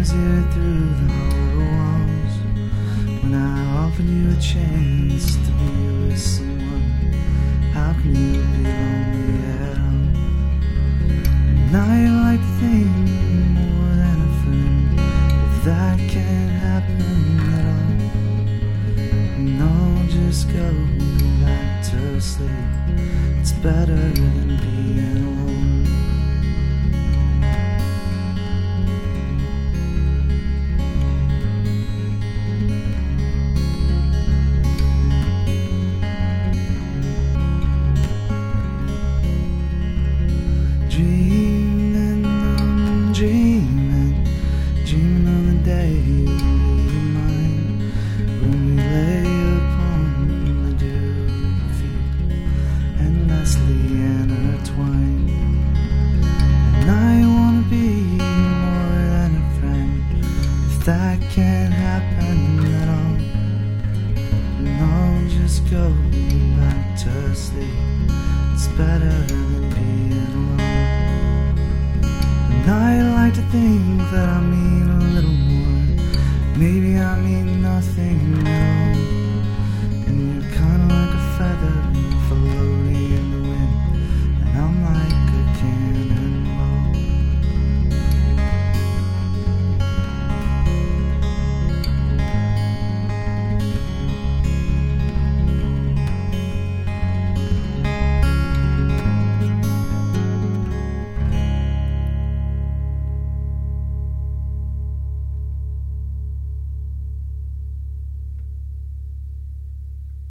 easier through the hollow walls. When I offered you a chance to be with someone, how can you be lonely at all? Now you like to think more than a friend. If that can't happen at all, no, just go back to sleep. It's better than being alone. Dreaming on the day you'll be mine. When we lay upon the dewy field, endlessly intertwined. And I wanna be more than a friend. If that can't happen at all, no, just go back to sleep. It's better than being alone. And I like to think that I mean a little more. Maybe I mean nothing at all.